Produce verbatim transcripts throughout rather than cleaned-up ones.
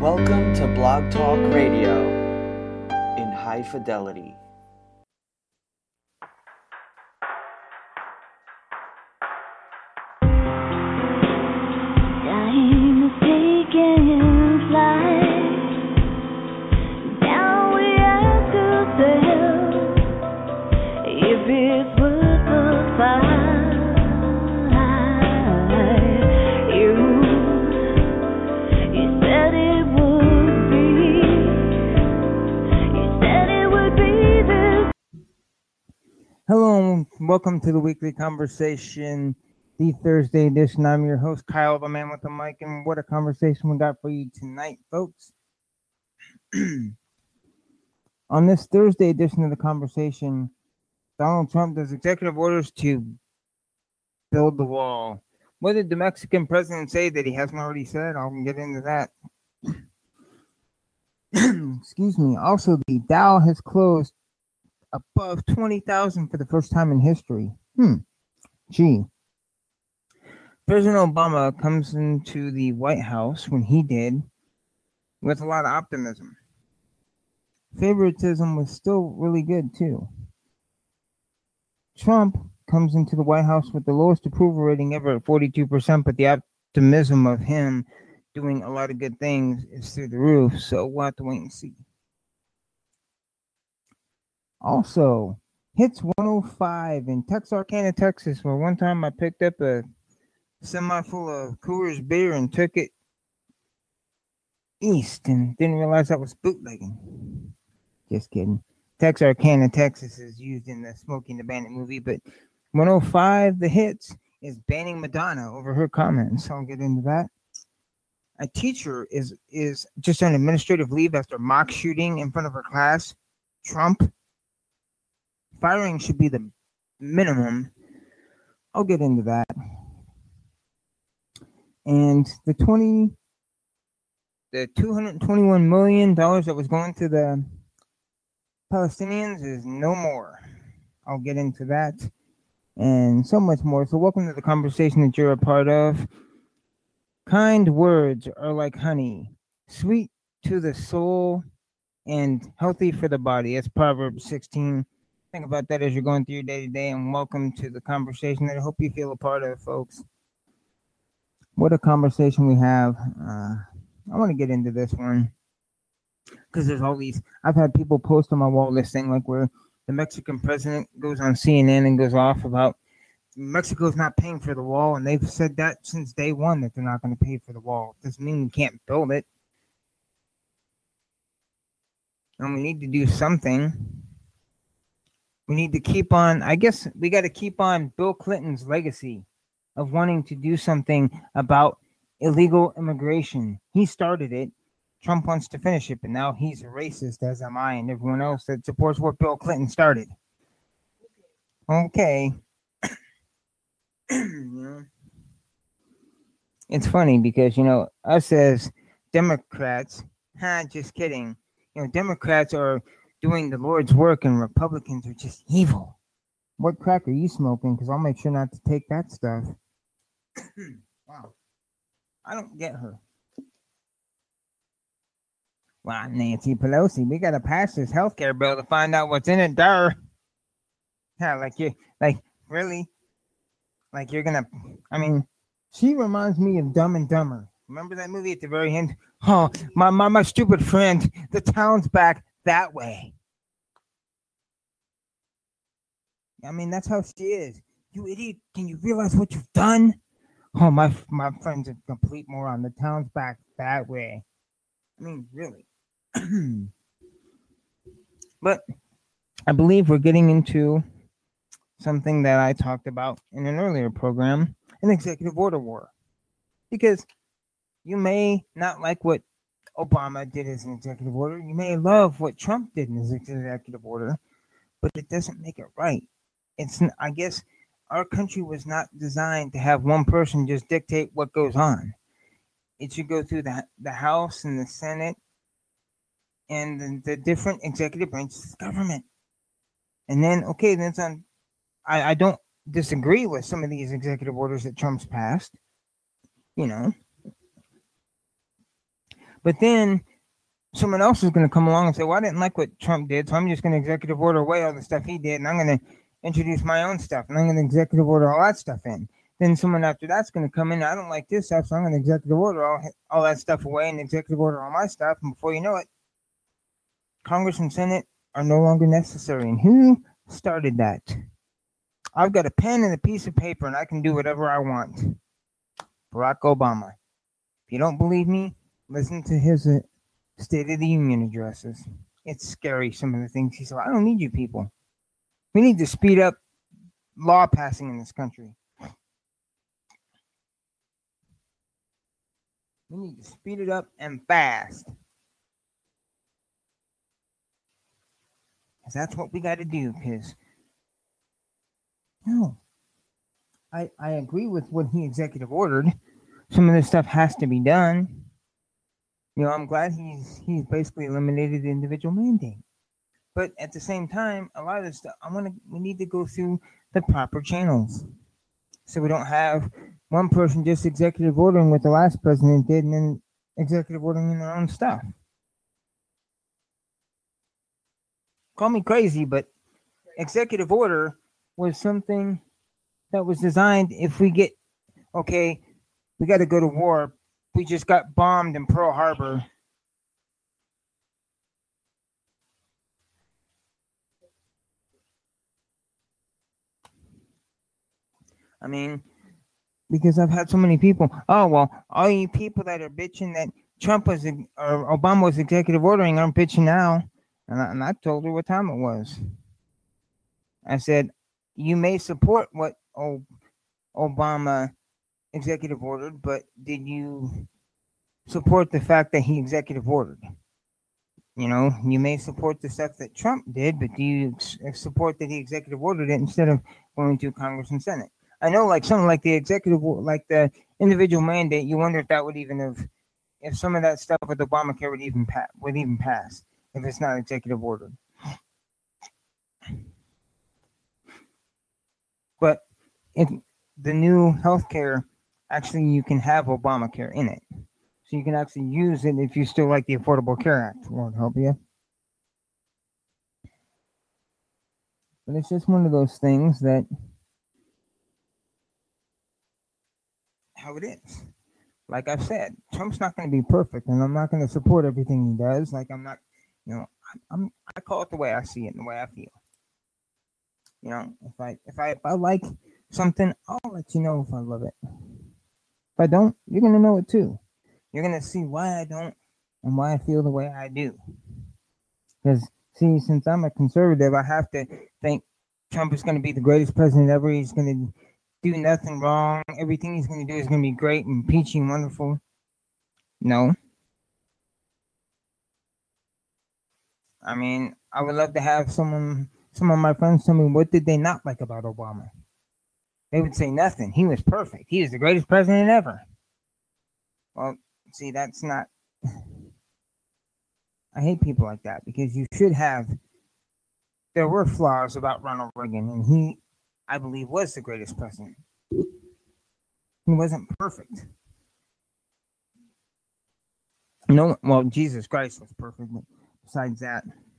Welcome to Blog Talk Radio in high fidelity. Time is taking flight. Now we have to tell if it's worth the fight. Hello and welcome to the weekly conversation, the Thursday edition. I'm your host, Kyle, the man with the mic, and what a conversation we got for you tonight, folks. On this Thursday edition of the conversation, Donald Trump does executive orders to build the wall. What did the Mexican president say that he hasn't already said? I'll get into that. Excuse me. Also, the Dow has closed above twenty thousand for the first time in history. Hmm. Gee. President Obama comes into the White House when he did with a lot of optimism. Favoritism was still really good, too. Trump comes into the White House with the lowest approval rating ever at forty-two percent, but the optimism of him doing a lot of good things is through the roof, so we'll have to wait and see. Also, hits one oh five in Texarkana, Texas, where one time I picked up a semi full of Coors beer and took it east and didn't realize I was bootlegging. Just kidding. Texarkana, Texas is used in the Smokey and the Bandit movie, but one oh five, the hits, is banning Madonna over her comments. I'll get into that. A teacher is, is just on administrative leave after mock shooting in front of her class. Trump. Firing should be the minimum. I'll get into that. And the twenty, the two hundred twenty-one million dollars that was going to the Palestinians is no more. I'll get into that and so much more. So welcome to the conversation that you're a part of. Kind words are like honey, sweet to the soul and healthy for the body. That's Proverbs sixteen. Think about that as you're going through your day to day, and welcome to the conversation that I hope you feel a part of, folks. What a conversation we have. Uh, I want to get into this one because there's all these. I've had people post on my wall this thing like where the Mexican president goes on C N N and goes off about Mexico's not paying for the wall, and they've said that since day one that they're not going to pay for the wall. Doesn't mean we can't build it, and we need to do something. We need to keep on, I guess we got to keep on Bill Clinton's legacy of wanting to do something about illegal immigration. He started it. Trump wants to finish it, but now he's a racist, as am I, and everyone else that supports what Bill Clinton started. Okay. It's funny because, you know, us as Democrats, huh, just kidding. You know, Democrats are doing the Lord's work and Republicans are just evil. What crack are you smoking? Because I'll make sure not to take that stuff. Wow. I don't get her. Well, Nancy Pelosi, we got to pass this health care bill to find out what's in it. Duh. Yeah, like you, like, really? Like you're going to, I mean, she reminds me of Dumb and Dumber. Remember that movie at the very end? Oh, my, my, my stupid friend, the town's back that way. I mean, that's how she is. You idiot, can you realize what you've done? Oh, my my friend's a complete moron. The town's back that way. I mean, really. But I believe we're getting into something that I talked about in an earlier program, an executive order war. Because you may not like what Obama did as an executive order. You may love what Trump did in his executive order, but it doesn't make it right. It's, I guess, our country was not designed to have one person just dictate what goes on. It should go through the, the House and the Senate and the, the different executive branches of government. And then, okay, then it's on. I, I don't disagree with some of these executive orders that Trump's passed, you know. But then someone else is going to come along and say, well, I didn't like what Trump did, so I'm just going to executive order away all the stuff he did, and I'm going to introduce my own stuff, and I'm going to executive order all that stuff in. Then someone after that's going to come in, I don't like this stuff, so I'm going to executive order all, all that stuff away and executive order all my stuff, and before you know it, Congress and Senate are no longer necessary. And who started that? I've got a pen and a piece of paper, and I can do whatever I want. Barack Obama. If you don't believe me, listen to his uh, State of the Union addresses. It's scary, some of the things he said. I don't need you people. We need to speed up law passing in this country. We need to speed it up and fast. Because that's what we got to do. Because, no, I, I agree with what he executive ordered. Some of this stuff has to be done. You know, I'm glad he's he's basically eliminated the individual mandate. But at the same time, a lot of this stuff, I want to. We need to go through the proper channels, so we don't have one person just executive ordering what the last president did, and then executive ordering their own stuff. Call me crazy, but executive order was something that was designed if we get, okay, we got to go to war. We just got bombed in Pearl Harbor. I mean, because I've had so many people, oh, well, all you people that are bitching that Trump was, or Obama was executive ordering aren't bitching now. And I, and I told her what time it was. I said, you may support what o- Obama executive ordered, but did you support the fact that he executive ordered? You know, you may support the stuff that Trump did, but do you ex- support that he executive ordered it instead of going to Congress and Senate? I know, like something like the executive, like the individual mandate, you wonder if that would even have, if some of that stuff with Obamacare would even pass, would even pass if it's not executive ordered. But if the new healthcare, actually, you can have Obamacare in it. So you can actually use it if you still like the Affordable Care Act. Lord help you. But it's just one of those things that, how it is. Like I've said, Trump's not going to be perfect, and I'm not going to support everything he does. Like I'm not, you know, I'm I call it the way I see it and the way I feel. You know, if I if I if I like something, I'll let you know if I love it. If I don't, you're gonna know it too. You're gonna see why I don't and why I feel the way I do. Because see, since I'm a conservative, I have to think Trump is gonna be the greatest president ever. He's gonna do nothing wrong. Everything he's gonna do is gonna be great and peachy and wonderful. No. I mean, I would love to have someone, some of my friends tell me what did they not like about Obama. They would say nothing. He was perfect. He was the greatest president ever. Well, see, that's not. I hate people like that because you should have. There were flaws about Ronald Reagan, and he, I believe, was the greatest president. He wasn't perfect. No, well, Jesus Christ was perfect, but besides that,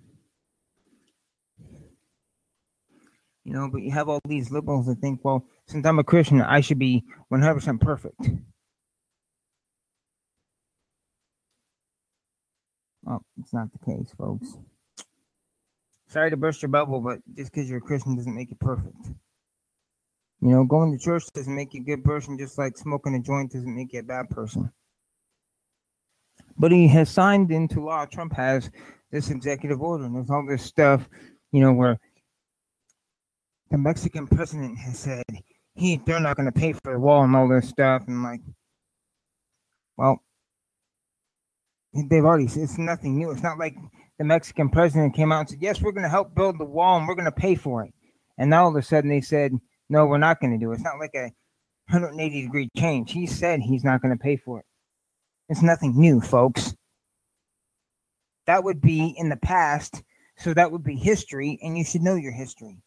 you know, but you have all these liberals that think, well, since I'm a Christian, I should be one hundred percent perfect. Well, it's not the case, folks. Sorry to burst your bubble, but just because you're a Christian doesn't make you perfect. You know, going to church doesn't make you a good person, just like smoking a joint doesn't make you a bad person. But he has signed into law, Trump has, this executive order, and there's all this stuff, you know, where the Mexican president has said he they're not going to pay for the wall and all this stuff, and like, well, they've already said it's nothing new. It's not like the Mexican president came out and said, yes, we're going to help build the wall and we're going to pay for it. And now all of a sudden they said, no, we're not going to do it. It's not like a one hundred eighty degree change. He said he's not going to pay for it. It's nothing new, folks. That would be in the past, so that would be history, and you should know your history.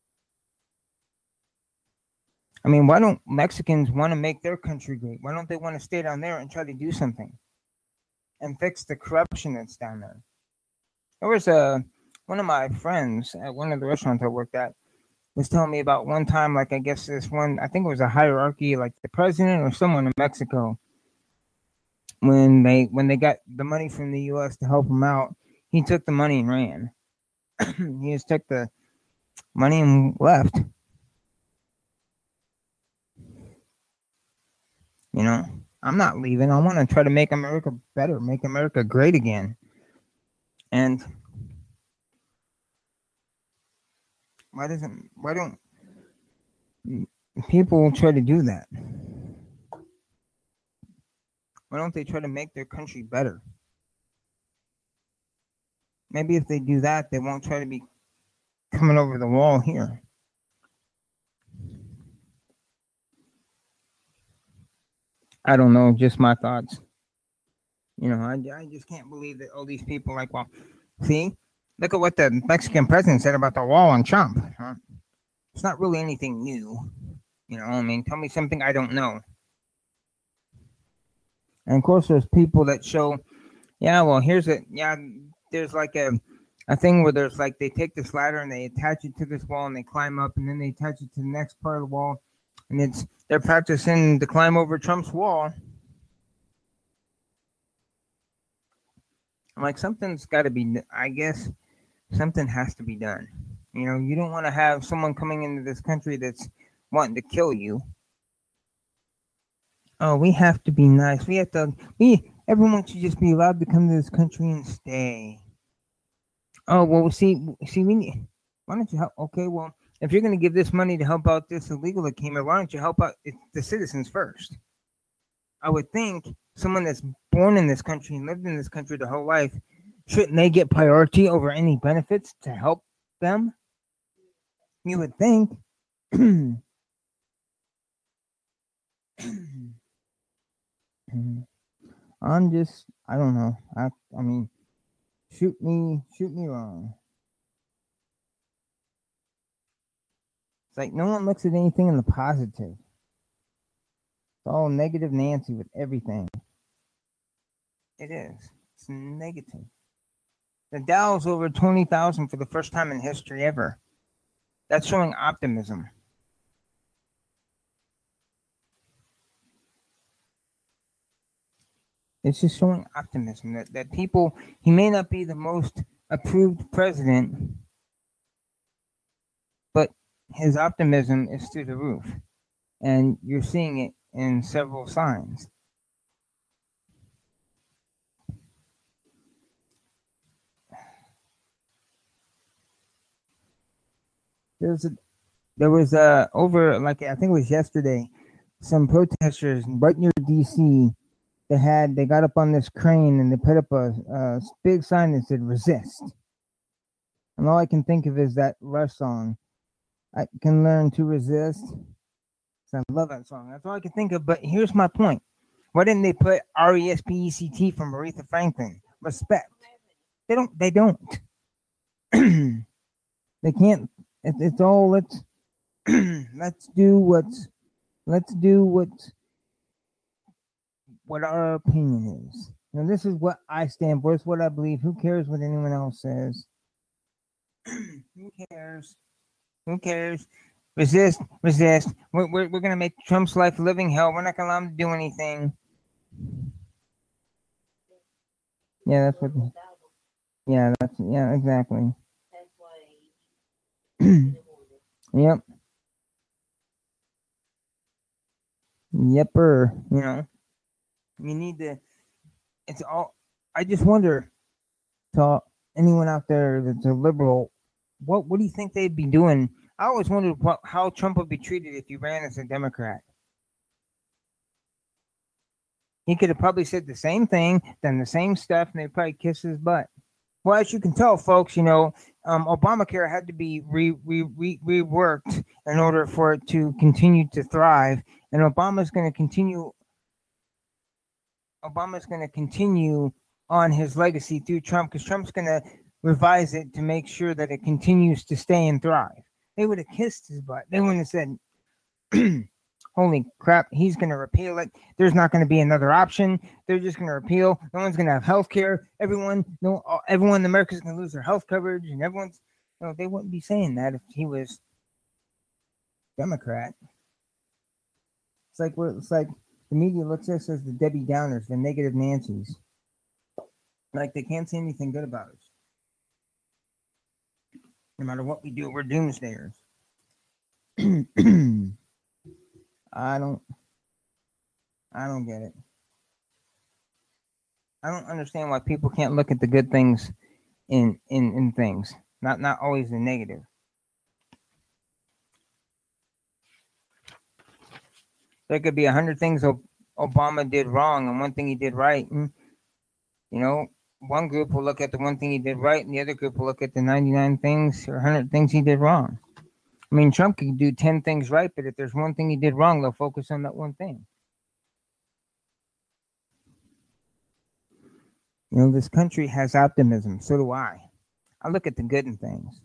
I mean, why don't Mexicans want to make their country great? Why don't they want to stay down there and try to do something? and fix the corruption that's down there. There was a one of my friends at one of the restaurants I worked at was telling me about one time, like I guess this one, I think it was a hierarchy, like the president or someone in Mexico, when they when they got the money from the U S to help him out, he took the money and ran. He just took the money and left. You know, I'm not leaving. I want to try to make America better, make America great again. And why doesn't why don't people try to do that? Why don't they try to make their country better? Maybe if they do that, they won't try to be coming over the wall here. I don't know, just my thoughts. You know, I, I just can't believe that all these people like, well, see, look at what the Mexican president said about the wall on Trump. Huh? It's not really anything new. You know, I mean, tell me something I don't know. And of course, there's people that show, yeah, well, here's a, yeah, there's like a, a thing where there's like, they take this ladder and they attach it to this wall and they climb up and then they attach it to the next part of the wall. And it's, they're practicing to climb over Trump's wall. I'm like, something's got to be, I guess, something has to be done. You know, you don't want to have someone coming into this country that's wanting to kill you. Oh, we have to be nice. We have to, we, everyone should just be allowed to come to this country and stay. Oh, well, see, see, we need, why don't you help? Okay, well, if you're going to give this money to help out this illegal that came here, why don't you help out the citizens first? I would think someone that's born in this country and lived in this country their whole life, shouldn't they get priority over any benefits to help them? You would think. I'm just, I don't know. I, I mean, shoot me, shoot me wrong. It's like no one looks at anything in the positive. It's all negative Nancy with everything. It is. It's negative. The Dow's over twenty thousand for the first time in history ever. That's showing optimism. It's just showing optimism that, that people, he may not be the most approved president, but his optimism is through the roof. And you're seeing it in several signs. There's a, there was a, over, like, I think it was yesterday, some protesters right near D C, they had, they got up on this crane and they put up a, a big sign that said resist. And all I can think of is that Rush song, I can learn to resist. So I love that song. That's all I can think of. But here's my point. Why didn't they put R E S P E C T from Aretha Franklin? Respect. They don't. They don't. They can't. It, it's all let's let's do what's let's do what's what our opinion is. Now this is what I stand for. It's what I believe. Who cares what anyone else says? Who cares? Who cares? Resist, resist. We're, we're, we're going to make Trump's life a living hell. We're not going to allow him to do anything. Yeah, that's what. Yeah, that's, yeah, exactly. Yep. Yepper. You know, you need to, it's all, I just wonder to anyone out there that's a liberal, what, what do you think they'd be doing? I always wondered what, how Trump would be treated if he ran as a Democrat. He could have probably said the same thing, done the same stuff, and they'd probably kiss his butt. Well, as you can tell, folks, you know, um, Obamacare had to be re, re, re, reworked in order for it to continue to thrive. And Obama's going to continue. Obama's going to continue on his legacy through Trump, because Trump's going to revise it to make sure that it continues to stay and thrive. They would have kissed his butt. They wouldn't have said, holy crap, he's going to repeal it. There's not going to be another option. They're just going to repeal. No one's going to have health care. Everyone, no, everyone in America is going to lose their health coverage, and everyone's, you know, they wouldn't be saying that if he was Democrat. It's like we're, it's like the media looks at us as the Debbie Downers, the negative Nancys. Like they can't say anything good about us. No matter what we do, we're doomsdayers. I don't I don't get it. I don't understand why people can't look at the good things in in, in things. Not not always the negative. There could be a hundred things Obama did wrong and one thing he did right. And, you know, one group will look at the one thing he did right, and the other group will look at the ninety-nine things or one hundred things he did wrong. I mean, Trump can do ten things right, but if there's one thing he did wrong, they'll focus on that one thing. You know, this country has optimism. So do I. I look at the good in things.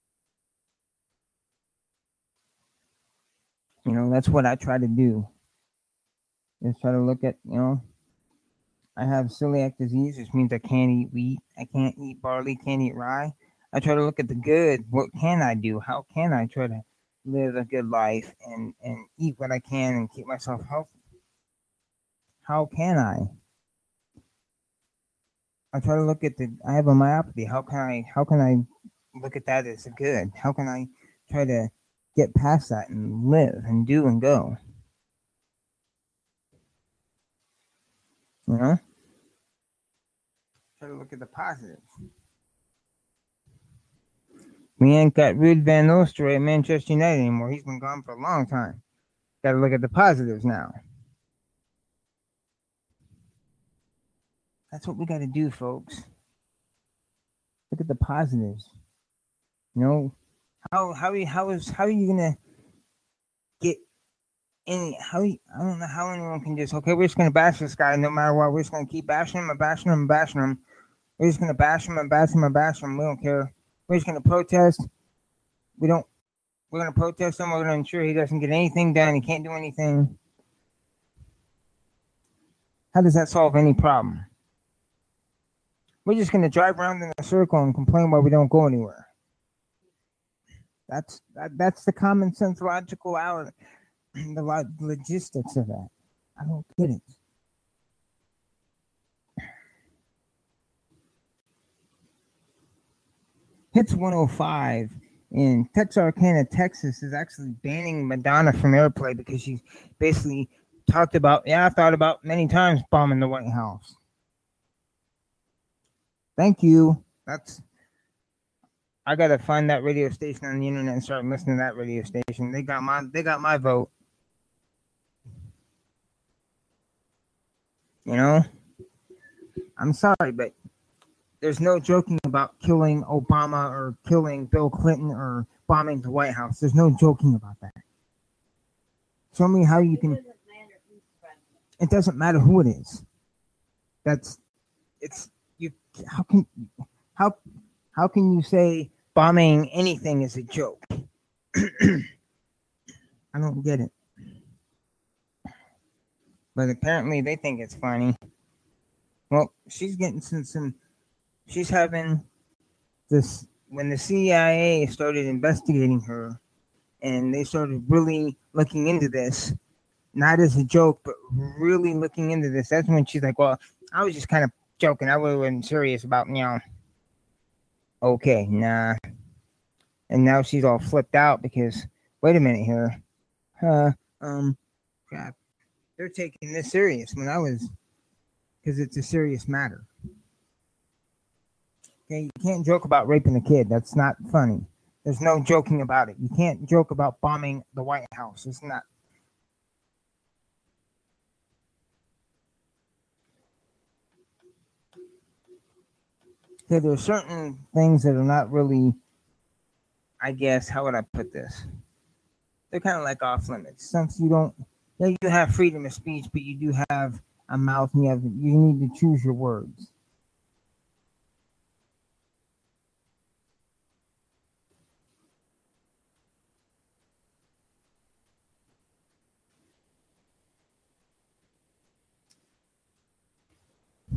You know, that's what I try to do. Is try to look at, you know, I have celiac disease, which means I can't eat wheat. I can't eat barley, can't eat rye. I try to look at the good. What can I do? How can I try to live a good life and, and eat what I can and keep myself healthy? How can I? I try to look at the, I have a myopathy. How can I, how can I look at that as a good? How can I try to get past that and live and do and go? You know? Try to look at the positives. We ain't got Ruud Van Nistelrooy at Manchester United anymore. He's been gone for a long time. Got to look at the positives now. That's what we got to do, folks. Look at the positives. You know, how how how is how are you gonna get any? How I don't know how anyone can just okay. We're just gonna bash this guy no matter what. We're just gonna keep bashing him and bashing him and bashing him. We're just gonna bash him and bash him and bash him. We don't care. We're just gonna protest. We don't. We're gonna protest him. We're gonna ensure he doesn't get anything done. He can't do anything. How does that solve any problem? We're just gonna drive around in a circle and complain why we don't go anywhere. That's that, that's the common sense, logical out, the log, logistics of that. I don't get it. Hits one oh five in Texarkana, Texas, is actually banning Madonna from airplay because she's basically talked about, yeah, I thought about many times bombing the White House. Thank you. That's, I gotta find that radio station on the internet and start listening to that radio station. They got my, they got my vote. You know, I'm sorry, but there's no joking about killing Obama or killing Bill Clinton or bombing the White House. There's no joking about that. Show me how you can. It doesn't matter who it is. That's, it's, you, how can, how, how can you say bombing anything is a joke? I don't get it. But apparently they think it's funny. Well, she's getting some, some she's having this, when the C I A started investigating her and they started really looking into this, not as a joke, but really looking into this, that's when she's like, well, I was just kind of joking. I wasn't serious about, you know, okay, nah. And now she's all flipped out because, wait a minute here. Uh, um, crap. They're taking this serious when I was, because it's a serious matter. Okay, you can't joke about raping a kid. That's not funny. There's no joking about it. You can't joke about bombing the White House. It's not. Okay, there are certain things that are not really, I guess, how would I put this? They're kind of like off limits. Since you don't, yeah, you have freedom of speech, but you do have a mouth and you have, you need to choose your words.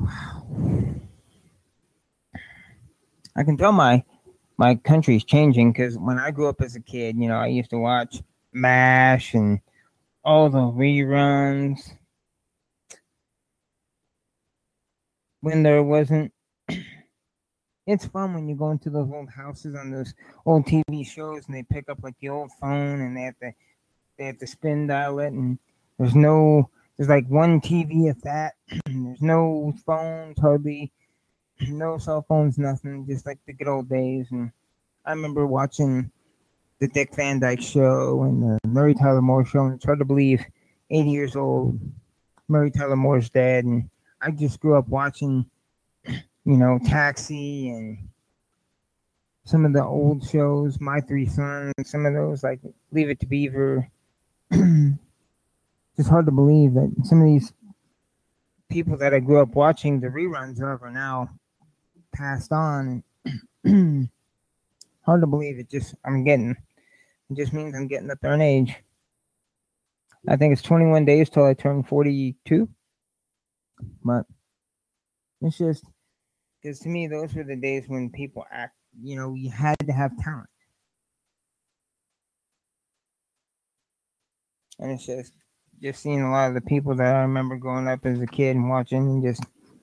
I can tell my my country's changing because when I grew up as a kid, you know, I used to watch MASH and all the reruns when there wasn't. It's fun when you go into those old houses on those old T V shows and they pick up like the old phone and they have to they have to spin dial it and there's no there's like one T V if that. There's no phones hardly, no cell phones, nothing, just like the good old days. And I remember watching the Dick Van Dyke Show and the Mary Tyler Moore Show, and it's hard to believe, eighty years old, Mary Tyler Moore's dead, and I just grew up watching, you know, Taxi and some of the old shows, My Three Sons, some of those like Leave It to Beaver. Just hard to believe that some of these people that I grew up watching the reruns of are now passed on. Hard to believe it. Just I'm getting. It just means I'm getting up there in age. I think it's twenty-one days till I turn forty-two. But it's just because to me those were the days when people act. You know, you had to have talent, and it's just just seeing a lot of the people that I remember growing up as a kid and watching, and just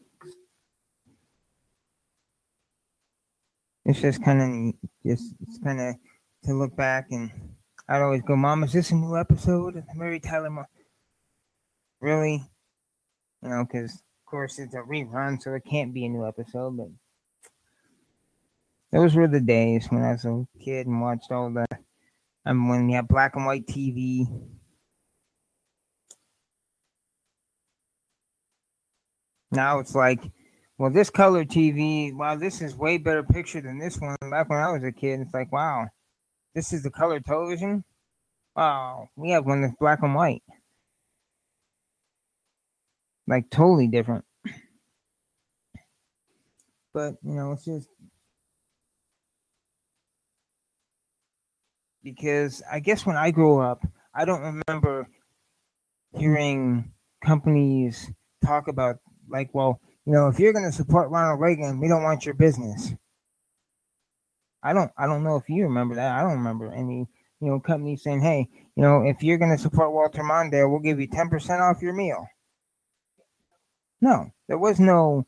it's just kind of just it's kind of to look back and I'd always go, "Mom, is this a new episode of Mary Tyler Moore?" Really, you know, because of course it's a rerun, so it can't be a new episode. But those were the days when I was a kid and watched all the. I mean, when you had black and white T V. Now it's like, well, this color T V, wow, this is way better picture than this one. Back when I was a kid, it's like, wow, this is the color television. Wow, we have one that's black and white, like totally different. But you know, it's just because I guess when I grew up, I don't remember hearing companies talk about like, well, you know, if you're going to support Ronald Reagan, we don't want your business. I don't, I don't know if you remember that. I don't remember any, you know, companies saying, hey, you know, if you're going to support Walter Mondale, we'll give you ten percent off your meal. No, there was no.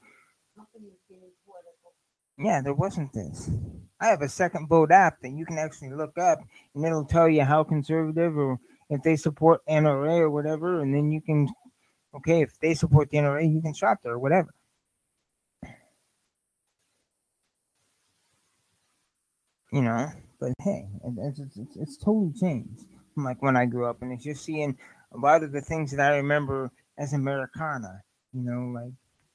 Yeah, there wasn't this. I have a Second Vote app that you can actually look up, and it'll tell you how conservative or if they support N R A or whatever, and then you can, okay, if they support the N R A, you can shop there or whatever. You know, but hey, it's, it's, it's, it's totally changed from like when I grew up, and it's just seeing a lot of the things that I remember as Americana. You know, like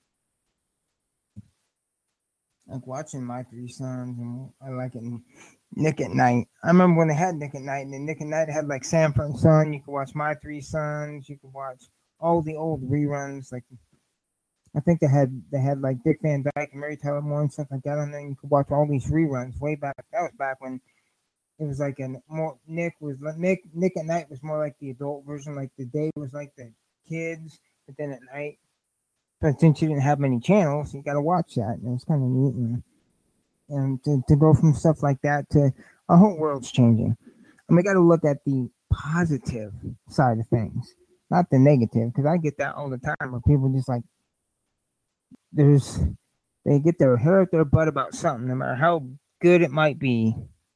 like watching My Three Sons, and I like it. Nick at Night. I remember when they had Nick at Night, and then Nick at Night had like Sanford and Son. You could watch My Three Sons. You could watch all the old reruns. Like I think they had they had like Dick Van Dyke and Mary Tyler Moore and stuff like that on there. You could watch all these reruns way back. That was back when it was like a more Nick was Nick Nick at Night was more like the adult version. Like the day was like the kids, but then at night. But since you didn't have many channels, you got to watch that, and it was kind of neat. And, and to, to go from stuff like that to our whole world's changing. And we got to look at the positive side of things, not the negative, because I get that all the time where people just like, there's, they get their hair up their butt about something, no matter how good it might be.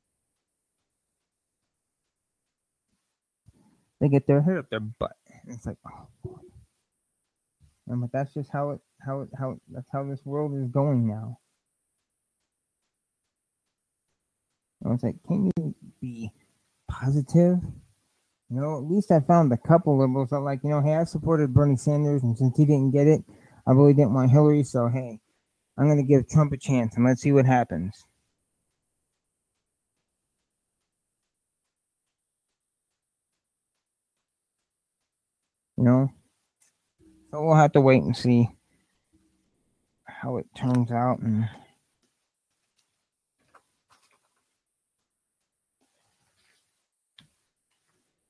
They get their hair up their butt. And it's like, oh, boy. And but that's just how it, how it, how that's how this world is going now. I was like, can you be positive? You know, at least I found a couple liberals that like, you know, hey, I supported Bernie Sanders, and since he didn't get it, I really didn't want Hillary, so hey, I'm going to give Trump a chance, and let's see what happens. You know? So we'll have to wait and see how it turns out. And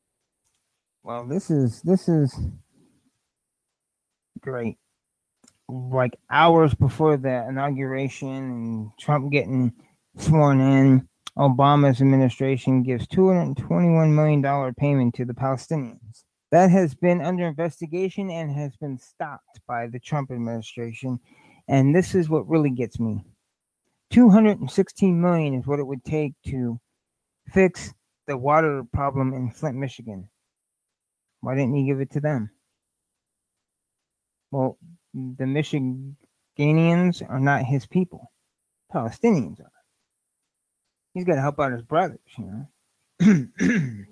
well, this is this is great. like hours before the inauguration and Trump getting sworn in, Obama's administration gives two hundred twenty-one million dollars payment to the Palestinians. That has been under investigation and has been stopped by the Trump administration. And this is what really gets me. two hundred sixteen million dollars is what it would take to fix the water problem in Flint, Michigan. Why didn't he give it to them? Well, the Michiganians are not his people. Palestinians are. He's got to help out his brothers, you know.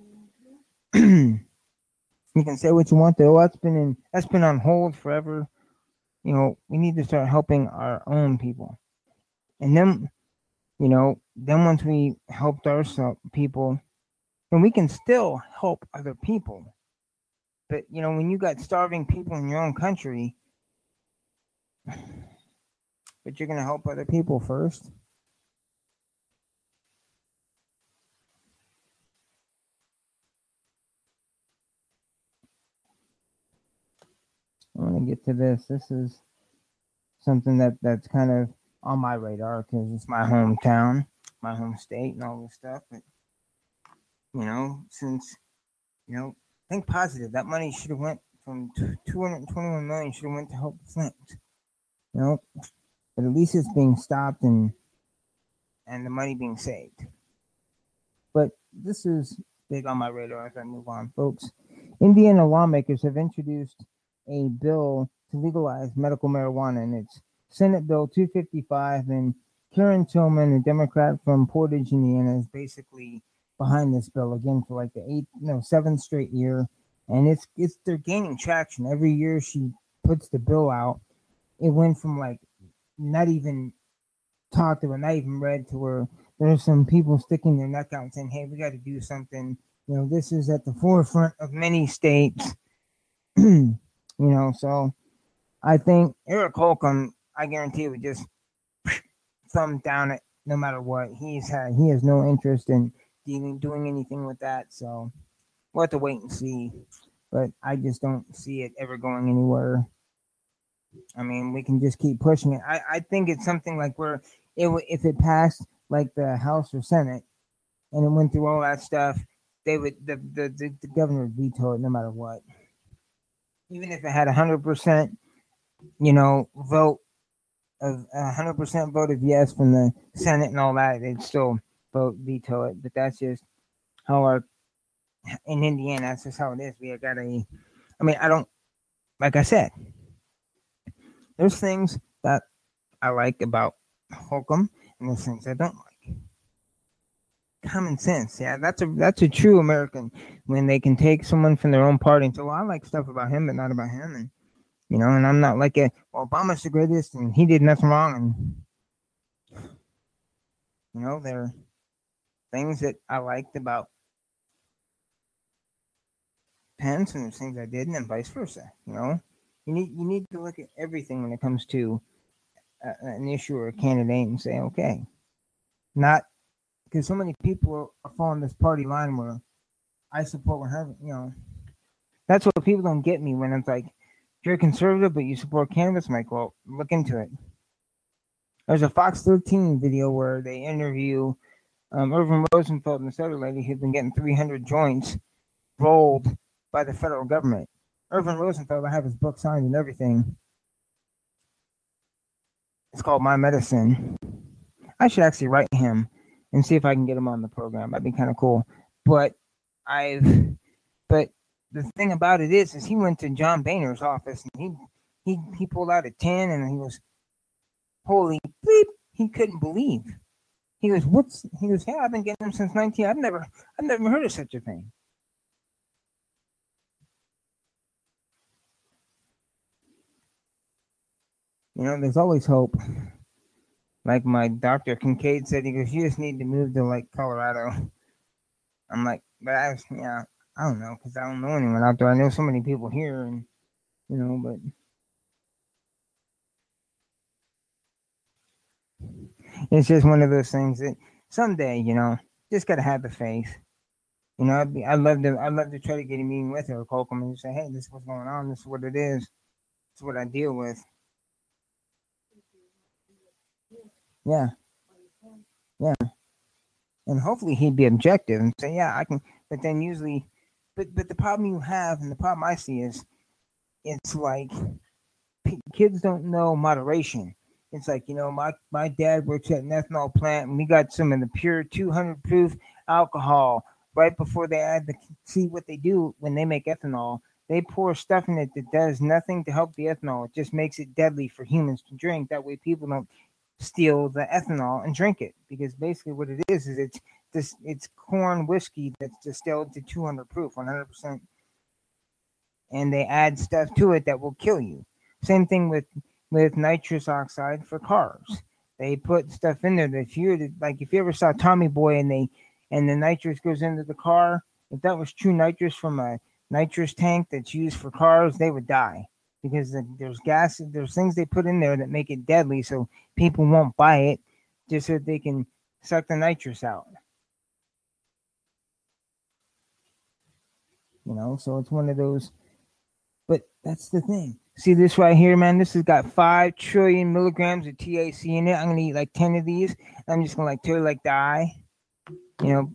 You can say what you want, though. That's been in, that's been on hold forever. You know, we need to start helping our own people, and then, you know, then once we helped our people, then we can still help other people. But you know, when you got starving people in your own country, but you're gonna help other people first. I want to get to this. This is something that, that's kind of on my radar because it's my hometown, my home state, and all this stuff. But you know, since you know, think positive. That money should have went from two hundred twenty-one million should have went to help Flint. You know, but at least it's being stopped and and the money being saved. But this is big on my radar as I move on, folks. Indiana lawmakers have introduced a bill to legalize medical marijuana, and it's Senate Bill two fifty-five. And Karen Tillman, a Democrat from Portage, Indiana, is basically behind this bill again for like the eighth, no, seventh straight year. And it's it's they're gaining traction every year. She puts the bill out. It went from like not even talked about, not even read, to where there's some people sticking their neck out and saying, "Hey, we got to do something." You know, this is at the forefront of many states. You know, so I think Eric Holcomb, I guarantee, would just thumb down it no matter what. He's had, he has no interest in dealing, doing anything with that. So we'll have to wait and see. But I just don't see it ever going anywhere. I mean, we can just keep pushing it. I, I think it's something like where it if it passed like the House or Senate and it went through all that stuff, they would the the, the, the governor would veto it no matter what. Even if it had a hundred percent, you know, vote of a hundred percent vote of yes from the Senate and all that, they'd still vote veto it. But that's just how our in Indiana, that's just how it is. We got a, I mean, I don't, like I said, there's things that I like about Holcomb, and there's things I don't like. Common sense, yeah, that's a that's a true American when they can take someone from their own party and say, "Well, I like stuff about him, but not about him," and you know, and I'm not like a well, Obama's the greatest, and he did nothing wrong, and you know, there are things that I liked about Pence, and there's things I didn't, and vice versa. You know, you need you need to look at everything when it comes to a, an issue or a candidate and say, okay, not. Because so many people are following this party line where I support whatever, you know. That's what people don't get me when it's like, if you're a conservative but you support cannabis, I'm like, well, look into it. There's a Fox thirteen video where they interview um, Irvin Rosenfeld and this other lady who've been getting three hundred joints rolled by the federal government. Irvin Rosenfeld, I have his book signed and everything. It's called My Medicine. I should actually write him and see if I can get him on the program. That'd be kind of cool. But I've, but the thing about it is, is he went to John Boehner's office and he, he, he pulled out a ten and he was, holy bleep, he couldn't believe. He goes, what's, he goes, yeah, I've been getting them since nineteen, I've never, I've never heard of such a thing. You know, there's always hope. Like my doctor Kincaid said, he goes, you just need to move to like Colorado. I'm like, but I was, yeah, I don't know, because I don't know anyone out there. I know so many people here, and you know, but it's just one of those things that someday, you know, just gotta have the faith. You know, I'd, be, I'd love to, I'd love to try to get a meeting with her, Holcomb, and say, hey, this is what's going on. This is what it is. This is what I deal with. Yeah, yeah. And hopefully he'd be objective and say, yeah, I can. But then usually, but but the problem you have, and the problem I see is, it's like p- kids don't know moderation. It's like, you know, my my dad works at an ethanol plant, and we got some of the pure two hundred proof alcohol right before they add the. See what they do when they make ethanol. They pour stuff in it that does nothing to help the ethanol. It just makes it deadly for humans to drink. That way, people don't steal the ethanol and drink it, because basically what it is is it's this it's corn whiskey that's distilled to two hundred proof, one hundred percent, and they add stuff to it that will kill you. Same thing with with nitrous oxide for cars. They put stuff in there that if you like, if you ever saw Tommy Boy and they and the nitrous goes into the car, if that was true nitrous from a nitrous tank that's used for cars, they would die, because the, there's gas, there's things they put in there that make it deadly, so people won't buy it just so they can suck the nitrous out. You know, so it's one of those. But that's the thing. See this right here, man? This has got five trillion milligrams of T H C in it. I'm gonna eat like ten of these. I'm just gonna like totally like die. You know.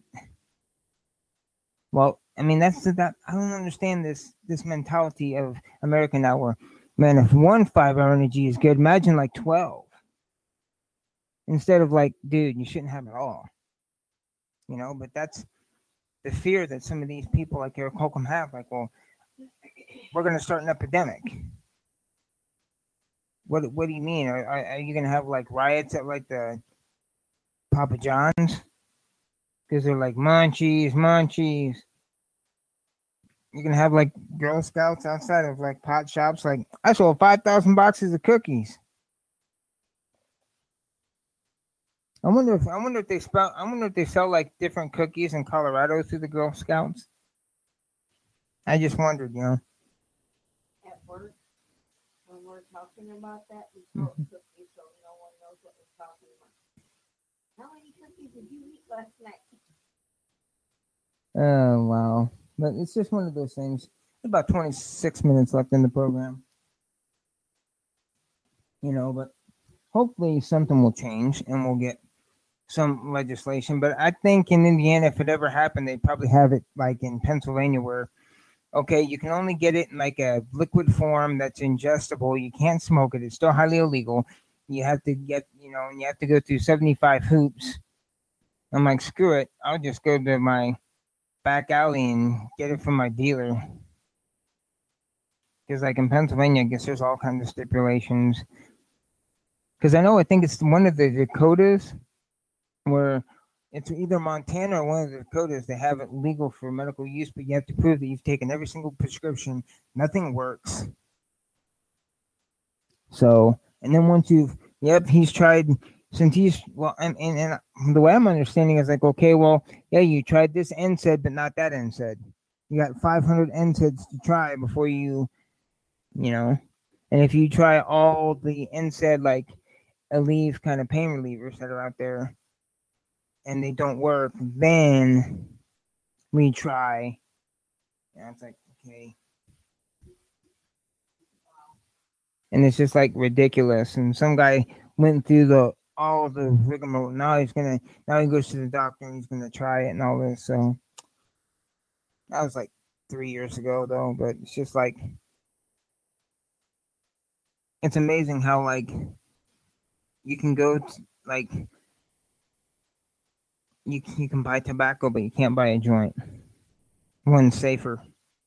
Well, I mean that's the, that. I don't understand this this mentality of America now. Where, man, if one five hour energy is good, imagine like twelve. Instead of like, dude, you shouldn't have it all. You know, but that's the fear that some of these people like Eric Holcomb have. Like, well, we're gonna start an epidemic. What What do you mean? Are, are, are you gonna have like riots at like the Papa John's? Because they're like munchies, munchies. You're gonna have like Girl Scouts outside of like pot shops. Like, I sold five thousand boxes of cookies. I wonder if I wonder if they spell. I wonder if they sell like different cookies in Colorado through the Girl Scouts. I just wondered, you know. At work, when we're talking about that, we call it cookies, so no one knows what we're talking about. How many cookies did you eat last night? Oh wow! But it's just one of those things. About twenty-six minutes left in the program. You know, but hopefully something will change and we'll get some legislation. But I think in Indiana, if it ever happened, they'd probably have it like in Pennsylvania, where okay, you can only get it in like a liquid form that's ingestible. You can't smoke it. It's still highly illegal. You have to get, you know, and you have to go through seventy-five hoops. I'm like, screw it. I'll just go to my back alley and get it from my dealer. Because like in Pennsylvania, I guess there's all kinds of stipulations. Because I know, I think it's one of the Dakotas where it's either Montana or one of the Dakotas that have it legal for medical use, but you have to prove that you've taken every single prescription. Nothing works. So, and then once you've, yep, he's tried, since he's, well, and, and, and the way I'm understanding is like, okay, well, yeah, you tried this N SAID, but not that N SAID. You got five hundred N SAIDs to try before you, you know, and if you try all the N SAID, like, Aleve kind of pain relievers that are out there, and they don't work, then we try. And it's like, okay. And it's just like ridiculous. And some guy went through the all the rigmarole. Now he's gonna now he goes to the doctor and he's gonna try it and all this. So that was like three years ago though, but it's just like it's amazing how like you can go to, like you you can buy tobacco, but you can't buy a joint. One's safer.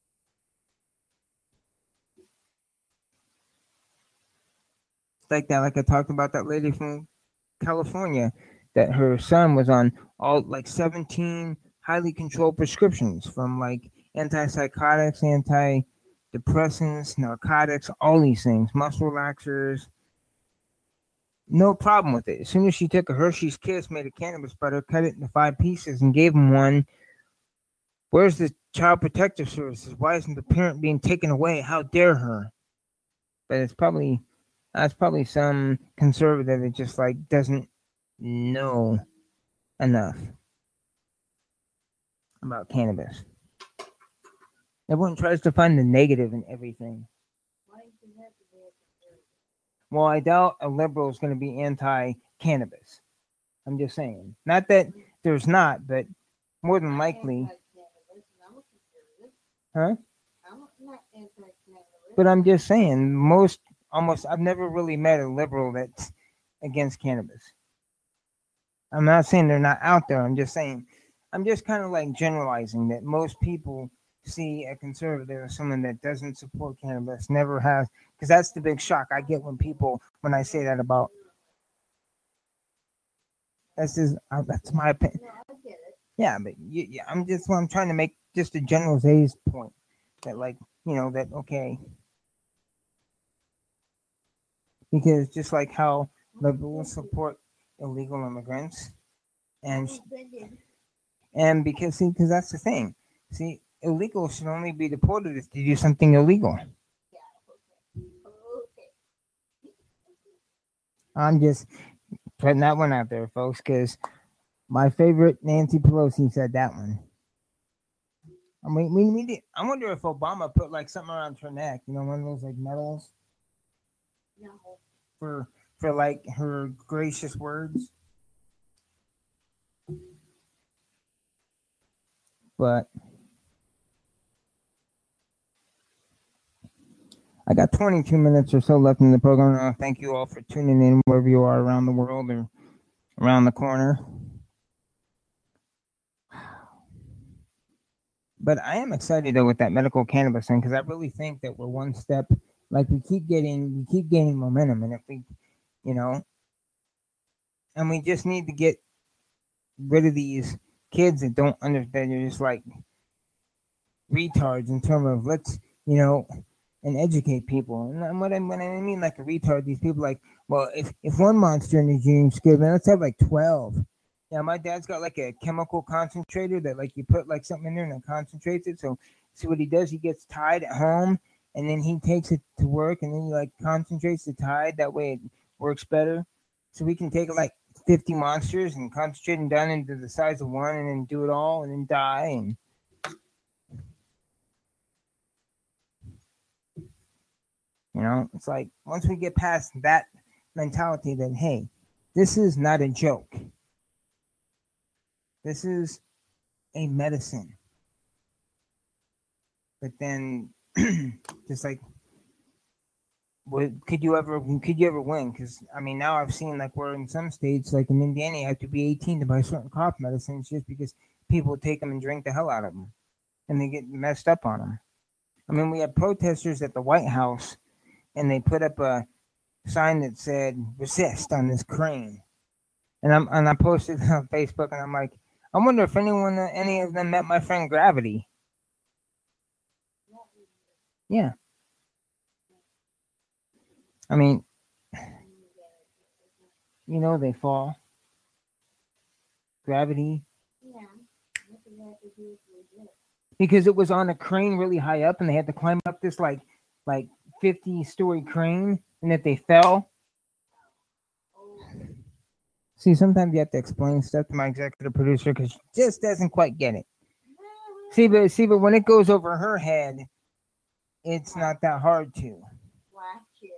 It's like that, like I talked about that lady from California, that her son was on all like seventeen highly controlled prescriptions from like antipsychotics, antidepressants, narcotics, all these things, muscle relaxers. No problem with it. As soon as she took a Hershey's Kiss, made a cannabis butter, cut it into five pieces, and gave him one. Where's the Child Protective Services? Why isn't the parent being taken away? How dare her? But it's probably that's probably some conservative that just like doesn't know enough about cannabis. Everyone tries to find the negative in everything. Why do you have to be a conservative? Well, I doubt a liberal is going to be anti cannabis. I'm just saying. Not that there's not, but more than likely, huh? I'm not anti-cannabis. But I'm just saying, most almost I've never really met a liberal that's against cannabis. I'm not saying they're not out there. I'm just saying, I'm just kind of like generalizing that most people see a conservative as someone that doesn't support cannabis, never has, because that's the big shock I get when people when I say that about. That's just uh, that's my opinion. No, I get it. Yeah, but you, yeah, I'm just I'm trying to make just a generalized point that like you know that okay because just like how liberals support illegal immigrants and I'm offended. and because see because that's the thing see illegal should only be deported if they do something illegal. Yeah, okay. Okay. I'm just putting that one out there, folks, because my favorite Nancy Pelosi said that one. I mean, we need it. I wonder if Obama put like something around her neck, you know, one of those like medals No. for for like her gracious words. But I got twenty-two minutes or so left in the program. Uh, thank you all for tuning in wherever you are around the world or around the corner. But I am excited though with that medical cannabis thing because I really think that we're one step. Like we keep getting, we keep gaining momentum, and if we, you know, and we just need to get rid of these kids that don't understand. You're just like retards in terms of let's, you know, and educate people. And what I when I mean like a retard, these people like, well, if if one monster in the gene's good, man, let's have like twelve. Yeah, my dad's got like a chemical concentrator that like you put like something in there and it concentrates it. So see what he does, he gets tied at home and then he takes it to work and then he like concentrates the tide. That way it works better. So we can take like fifty monsters and concentrate them down into the size of one and then do it all and then die and you know, it's like once we get past that mentality that hey, this is not a joke. This is a medicine. But then, just like, what could you ever could you ever win? Because I mean, now I've seen like where in some states, like in Indiana, you have to be eighteen to buy certain cough medicines just because people take them and drink the hell out of them, and they get messed up on them. I mean, we had protesters at the White House, and they put up a sign that said "resist" on this crane, and I'm and I posted it on Facebook, and I'm like. I wonder if anyone, uh, any of them met my friend Gravity. Yeah. I mean, you know they fall. Gravity. Yeah. What does that have to do with it? Because it was on a crane really high up, and they had to climb up this like like fifty-story crane, and if they fell. See, sometimes you have to explain stuff to my executive producer because she just doesn't quite get it. See, but see, but when it goes over her head, it's not that hard to. Watch it.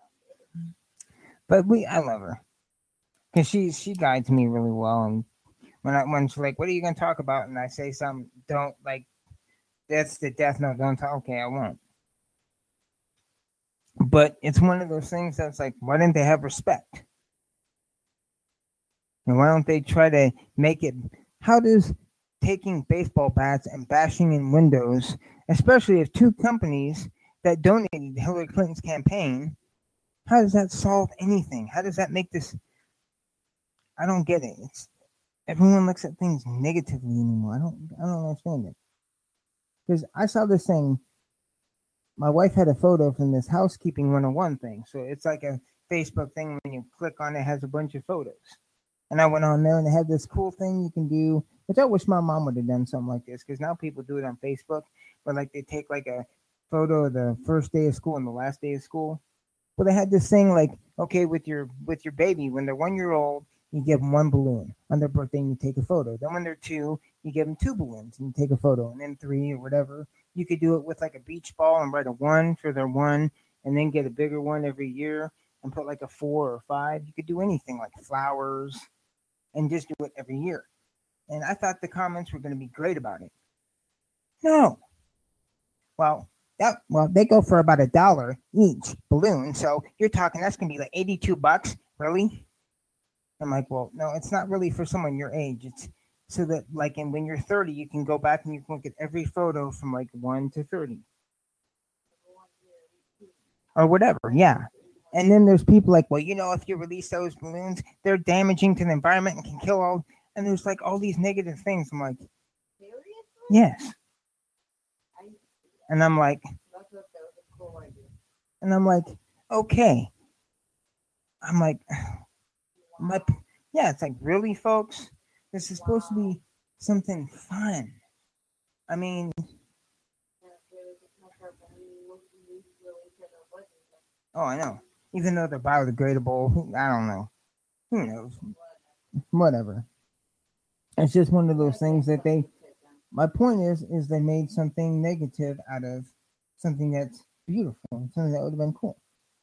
But we, I love her because she she guides me really well. And when I when she's like, "What are you gonna talk about?" and I say something, don't like, that's the death note. Don't talk. Okay, I won't. But it's one of those things that's like, why didn't they have respect? And why don't they try to make it? How does taking baseball bats and bashing in windows, especially if two companies that donated Hillary Clinton's campaign, how does that solve anything? How does that make this? I don't get it. It's everyone looks at things negatively anymore. I don't. I don't understand it. Because I saw this thing. My wife had a photo from this housekeeping one oh one thing. So it's like a Facebook thing. When you click on it, it has a bunch of photos. And I went on there and they had this cool thing you can do, which I wish my mom would have done something like this because now people do it on Facebook, but like they take like a photo of the first day of school and the last day of school. Well, they had this thing like, okay, with your with your baby, when they're one year old, you give them one balloon. On their birthday, you take a photo. Then when they're two, you give them two balloons and you take a photo. And then three or whatever. You could do it with like a beach ball and write a one for their one and then get a bigger one every year. and put like a four or five. You could do anything like flowers and just do it every year. And I thought the comments were going to be great about it. No. Well, that, well, they go for about a dollar each balloon. So you're talking that's going to be like eighty-two bucks. Really? I'm like, well, no, it's not really for someone your age. It's so that like, and when you're thirty, you can go back and you can look at every photo from like one to thirty. Or whatever, yeah. And then there's people like, well, you know, if you release those balloons, they're damaging to the environment and can kill all. And there's like all these negative things. I'm like, Seriously? yes. I, And I'm like, I thought that was a cool idea. and I'm like, okay. I'm like, my, yeah, it's like, really, folks? This is supposed to be something fun. I mean, oh, I know. Even though they're biodegradable, I don't know. Who knows? Whatever. It's just one of those things that they. My point is, is they made something negative out of something that's beautiful, something that would have been cool.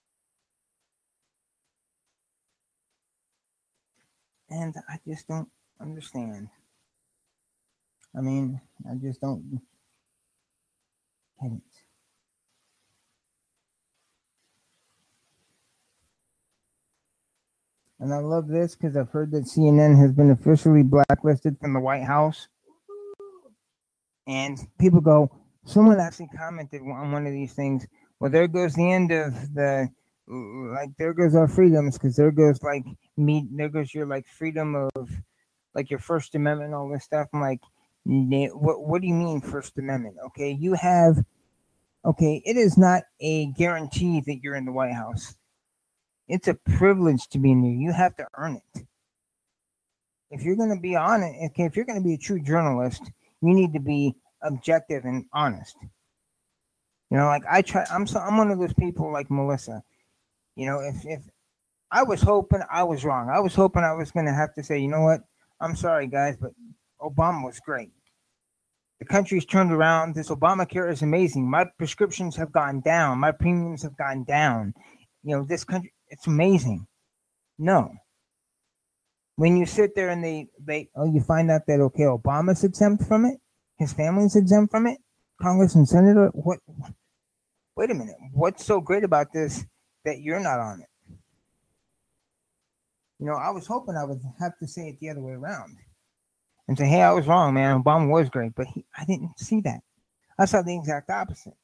And I just don't understand. I mean, I just don't get it. And I love this because I've heard that C N N has been officially blacklisted from the White House. And people go, someone actually commented on one of these things. Well, there goes the end of the, like, there goes our freedoms because there goes, like, me, there goes your, like, freedom of, like, your First Amendment and all this stuff. I'm like, what, what do you mean First Amendment? Okay, you have, okay, it is not a guarantee that you're in the White House. It's a privilege to be in there. You have to earn it. If you're going to be on it, okay, if you're going to be a true journalist, you need to be objective and honest. You know, like I try, I'm so, I'm one of those people like Melissa. You know, if if I was hoping I was wrong, I was hoping I was going to have to say, you know what, I'm sorry guys, but Obama was great. The country's turned around. This Obamacare is amazing. My prescriptions have gone down. My premiums have gone down. You know, this country, it's amazing. No. When you sit there and they, they, oh, you find out that, okay, Obama's exempt from it. His family's exempt from it. Congress and Senator, what? Wait a minute. What's so great about this that you're not on it? You know, I was hoping I would have to say it the other way around and say, hey, I was wrong, man. Obama was great, but he, I didn't see that. I saw the exact opposite.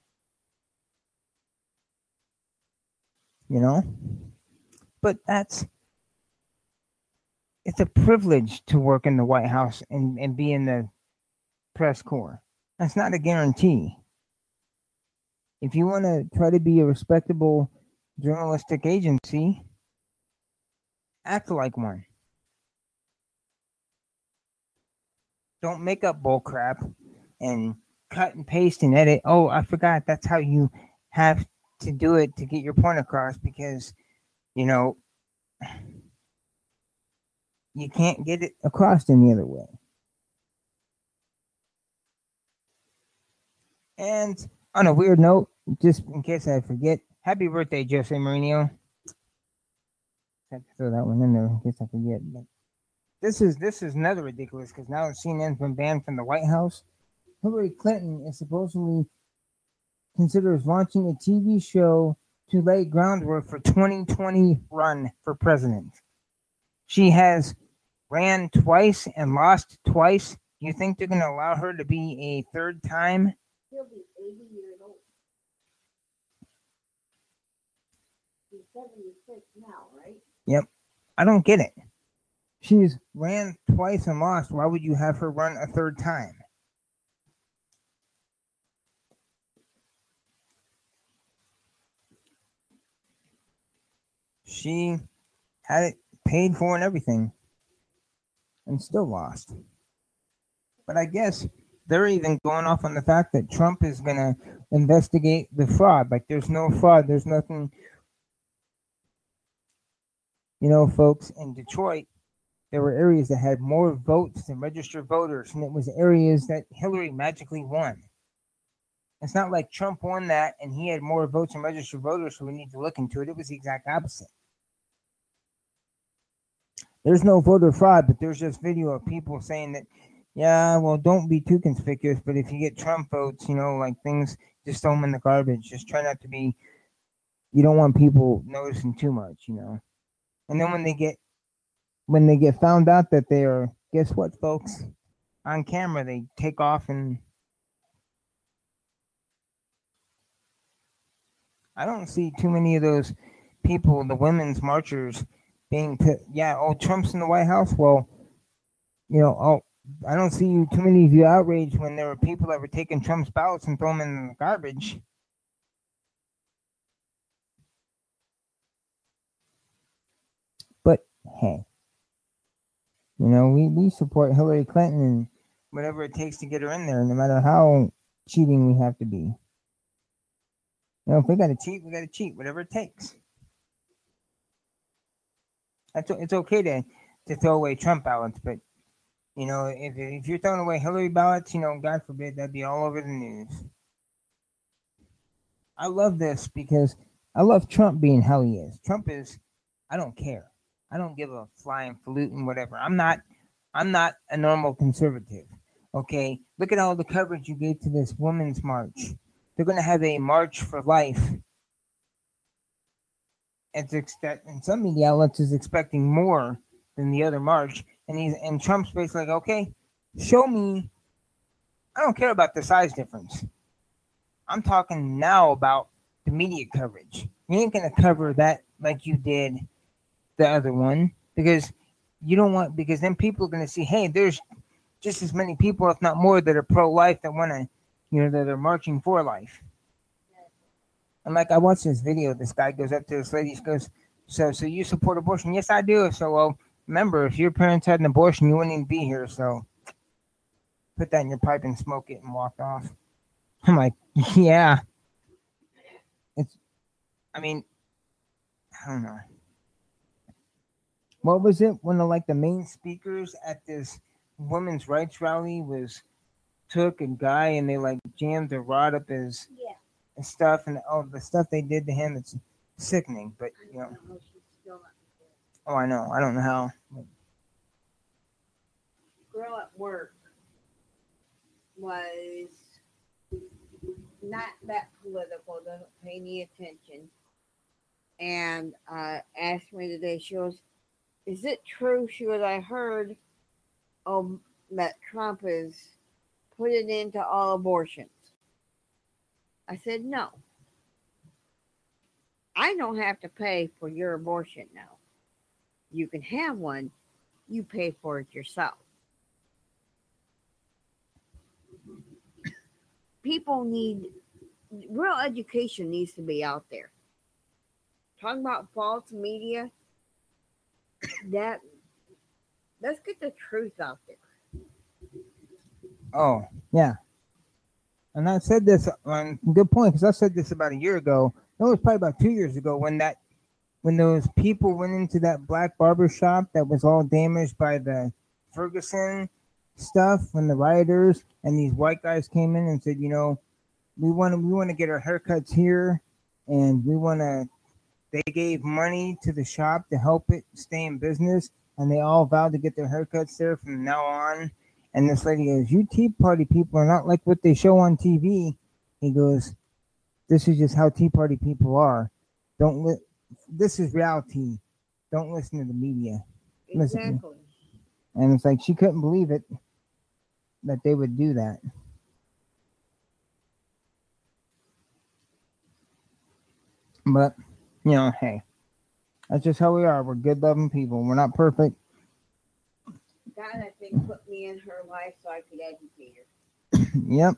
You know? But that's, it's a privilege to work in the White House and, and be in the press corps. That's not a guarantee. If you want to try to be a respectable journalistic agency, act like one. Don't make up bull crap and cut and paste and edit. Oh, I forgot. That's how you have to do it to get your point across because, you know, you can't get it across any other way. And on a weird note, just in case I forget, happy birthday, Jose Mourinho. I have to throw that one in there in case I forget. But this is this is another ridiculous because now C N N's been banned from the White House. Hillary Clinton is supposedly considers launching a T V show to lay groundwork for twenty twenty run for president. She has ran twice and lost twice. Do you think they're going to allow her to be a third time? He'll be eighty years old. He's seventy-six now, right? Yep. I don't get it. She's ran twice and lost. Why would you have her run a third time? She had it paid for and everything and still lost. But I guess they're even going off on the fact that Trump is going to investigate the fraud. Like, there's no fraud. There's nothing. You know, folks, in Detroit, there were areas that had more votes than registered voters, and it was areas that Hillary magically won. It's not like Trump won that and he had more votes than registered voters, so we need to look into it. It was the exact opposite. there's no voter fraud, but there's just video of people saying that, yeah, well, don't be too conspicuous, but if you get Trump votes, you know, like things, just throw them in the garbage. Just try not to be, you don't want people noticing too much, you know. And then when they get, when they get found out that they are, guess what, folks? On camera, they take off and I don't see too many of those people, the women's marchers, being put. Yeah, oh, Trump's in the White House. Well, you know, oh, I don't see you too many of you outraged when there were people that were taking Trump's ballots and throwing them in the garbage. But hey, you know, we, we support Hillary Clinton and whatever it takes to get her in there, no matter how cheating we have to be. You know, if we got to cheat, we got to cheat, whatever it takes. That's, it's okay to, to throw away Trump ballots, but, you know, if, if you're throwing away Hillary ballots, you know, God forbid, that'd be all over the news. I love this because I love Trump being how he is. Trump is, I don't care. I don't give a flying falutin, whatever. I'm not, I'm not a normal conservative. Okay, look at all the coverage you gave to this women's march. They're going to have a march for life. It's expect, and some media outlets is expecting more than the other march, and he's and Trump's basically like, okay, show me. I don't care about the size difference. I'm talking now about the media coverage. You ain't gonna cover that like you did the other one because you don't want because then people are gonna see, hey, there's just as many people, if not more, that are pro-life that want to, you know, that are marching for life. And like I watched this video, this guy goes up to this lady, he goes, so so you support abortion? Yes, I do. So well, remember, if your parents had an abortion, you wouldn't even be here. So put that in your pipe and smoke it and walk off. I'm like, yeah. It's, I mean, I don't know. What was it? One of like the main speakers at this women's rights rally was took a guy and they like jammed a rod up his Yeah. and stuff, and oh, the stuff they did to him, it's sickening. But you know, oh, I know, I don't know how. Girl at work was not that political, doesn't pay any attention, and uh, asked me today. She goes, "Is it true?" She goes, "I heard, um, that Trump is putting into all abortions." I said, "No. I don't have to pay for your abortion now. You can have one. You pay for it yourself." People need real education needs to be out there. Talking about false media, that let's get the truth out there. Oh, yeah. And I said this on good point because I said this about a year ago. No, it was probably about two years ago when that when those people went into that black barber shop that was all damaged by the Ferguson stuff when the rioters and these white guys came in and said, you know, we want to we want to get our haircuts here, and we want to. They gave money to the shop to help it stay in business, and they all vowed to get their haircuts there from now on. And this lady goes, "You Tea Party people are not like what they show on T V." He goes, "This is just how Tea Party people are. Don't li- This is reality. Don't listen to the media." Listen. Exactly. And it's like she couldn't believe it that they would do that. But, you know, hey, that's just how we are. We're good, loving people. We're not perfect. God, I think, put me in her life so I could educate her. Yep.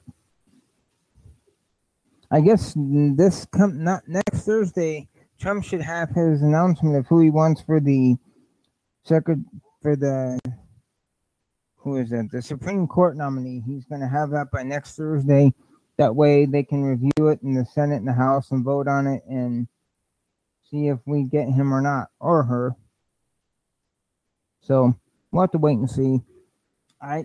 I guess this come not next Thursday, Trump should have his announcement of who he wants for the second for the who is it? The Supreme Court nominee. He's going to have that by next Thursday. That way they can review it in the Senate and the House and vote on it and see if we get him or not, or her. So we'll have to wait and see. I,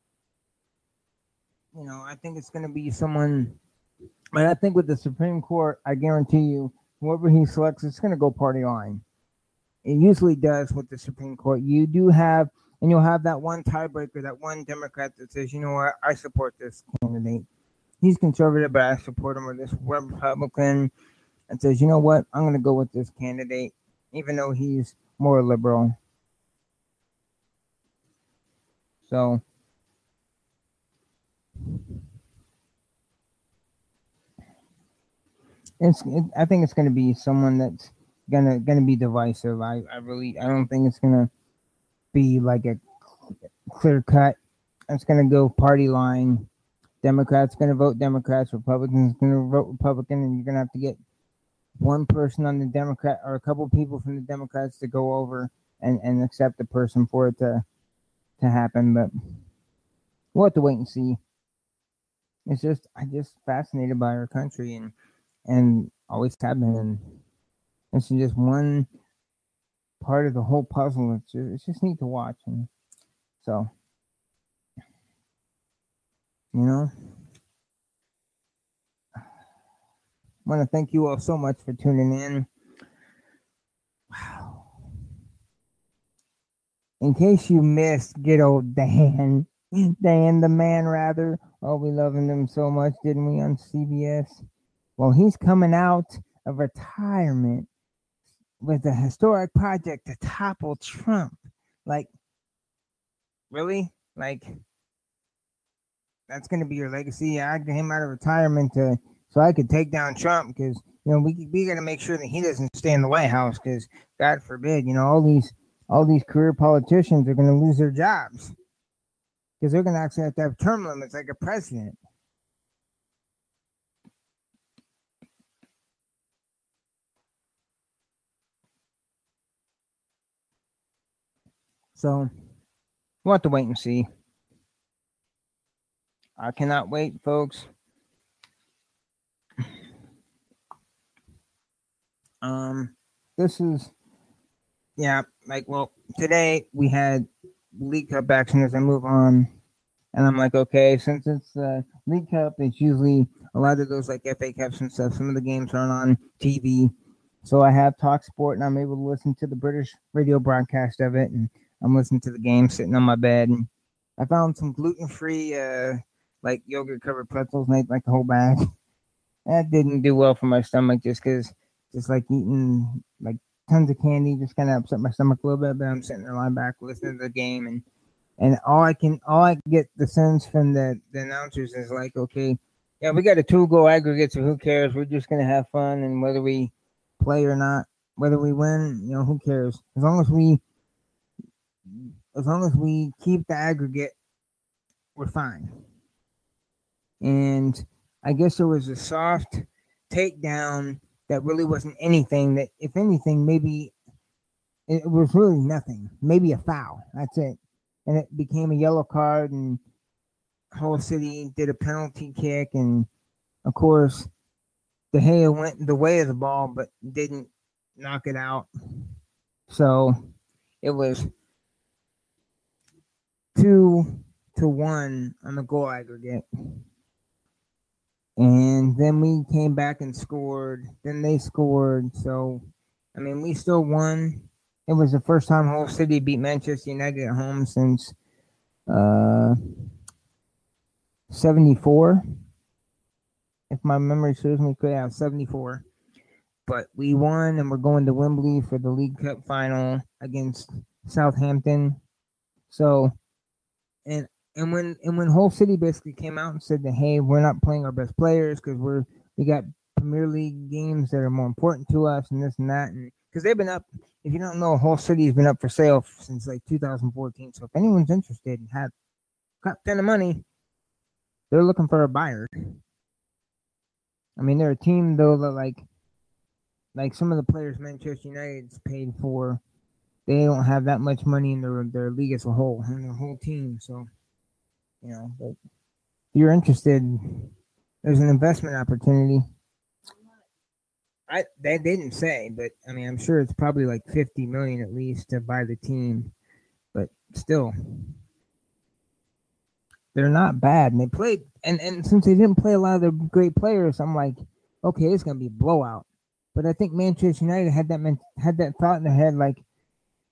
you know, I think it's going to be someone, but I think with the Supreme Court, I guarantee you, whoever he selects, it's going to go party line. It usually does with the Supreme Court. You do have, and you'll have that one tiebreaker, that one Democrat that says, you know what, I support this candidate. He's conservative, but I support him. Or this Republican that says, you know what, I'm going to go with this candidate, even though he's more liberal. So, it's. It, I think it's going to be someone that's gonna gonna be divisive. I, I really I don't think it's gonna be like a clear cut. It's gonna go party line. Democrats gonna vote Democrats, Republicans gonna vote Republican, and you're gonna have to get one person on the Democrat or a couple people from the Democrats to go over and, and accept the person for it to to happen. But we'll have to wait and see. It's just I'm just fascinated by our country and and always have been. And it's just one part of the whole puzzle. It's just, it's just neat to watch. And so, you know, I want to thank you all so much for tuning in. Wow. In case you missed good old Dan, Dan the man, rather. Oh, we loving him so much, didn't we, on C B S? Well, he's coming out of retirement with a historic project to topple Trump. Like, really? Like, that's going to be your legacy? I got him out of retirement to so I could take down Trump because, you know, we we got to make sure that he doesn't stay in the White House because, God forbid, you know, all these all these career politicians are going to lose their jobs because they're going to actually have to have term limits like a president. So, we'll have to wait and see. I cannot wait, folks. Um, this is, yeah, like, well, today we had League Cup action as I move on. And I'm like, okay, since it's uh, League Cup, it's usually a lot of those like F A Cups and stuff. Some of the games aren't on T V. So I have Talk Sport and I'm able to listen to the British radio broadcast of it. And I'm listening to the game sitting on my bed. And I found some gluten-free, uh, like yogurt-covered pretzels, and I ate like the whole bag. That didn't do well for my stomach just because just like eating like tons of candy just kind of upset my stomach a little bit. But I'm sitting there lying back listening to the game. And And all I can, all I get the sense from the, the announcers is like, okay, yeah, we got a two goal aggregate, so who cares? We're just gonna have fun, and whether we play or not, whether we win, you know, who cares? As long as we, as long as we keep the aggregate, we're fine. And I guess there was a soft takedown that really wasn't anything. That, if anything, maybe it was really nothing. Maybe a foul. That's it. And it became a yellow card, and Hull City did a penalty kick, and of course, De Gea went the way of the ball, but didn't knock it out. So it was two to one on the goal aggregate, and then we came back and scored. Then they scored. So I mean, we still won. It was the first time Hull City beat Manchester United at home since uh, seventy-four. If my memory serves me correctly, yeah, seventy-four. But we won, and we're going to Wembley for the League Cup final against Southampton. So, and and when and when Hull City basically came out and said that, hey, we're not playing our best players because we're we got Premier League games that are more important to us, and this and that, and because they've been up. If you don't know, Hull City has been up for sale since like two thousand fourteen. So if anyone's interested and had got a ton of money, they're looking for a buyer. I mean, they're a team though that like, like some of the players Manchester United's paid for, they don't have that much money in their their league as a whole, and their whole team. So, you know, but if you're interested, there's an investment opportunity. I they didn't say, but I mean, I'm sure it's probably like fifty million at least to buy the team. But still, they're not bad, and they played. And, and since they didn't play a lot of the great players, I'm like, okay, it's gonna be a blowout. But I think Manchester United had that had that thought in their head, like,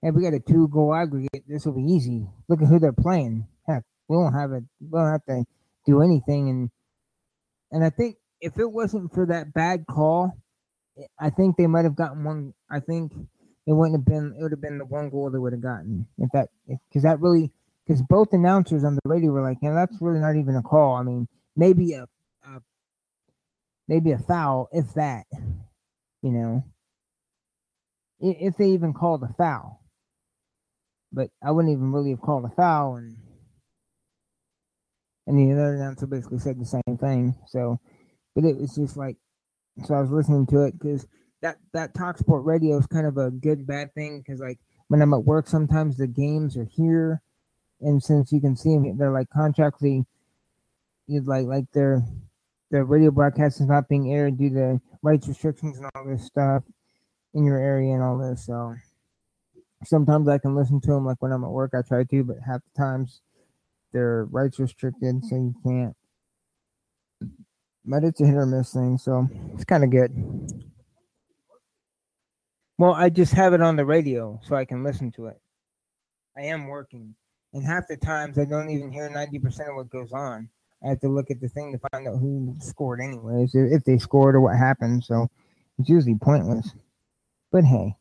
hey, we got a two goal aggregate. This will be easy. Look at who they're playing. Heck, we don't have it. We don't have to do anything. And and I think if it wasn't for that bad call, I think they might have gotten one. I think it wouldn't have been. It would have been the one goal they would have gotten if that, because that really, because both announcers on the radio were like, "Yeah, that's really not even a call." I mean, maybe a, a maybe a foul, if that, you know, if, if they even called a foul. But I wouldn't even really have called a foul, and and the other announcer basically said the same thing. So, but it was just like, so I was listening to it because that that Talk Sport radio is kind of a good bad thing, because like when I'm at work, sometimes the games are here, and since you can see them, they're like contractually, you'd like like their their radio broadcast is not being aired due to rights restrictions and all this stuff in your area and all this. So sometimes I can listen to them like when I'm at work. I try to, but half the times they're rights restricted, so you can't. But it's a hit or miss thing, so it's kind of good. Well, I just have it on the radio so I can listen to it. I am working, and half the times I don't even hear ninety percent of what goes on. I have to look at the thing to find out who scored anyways, if they scored or what happened, so it's usually pointless. But hey.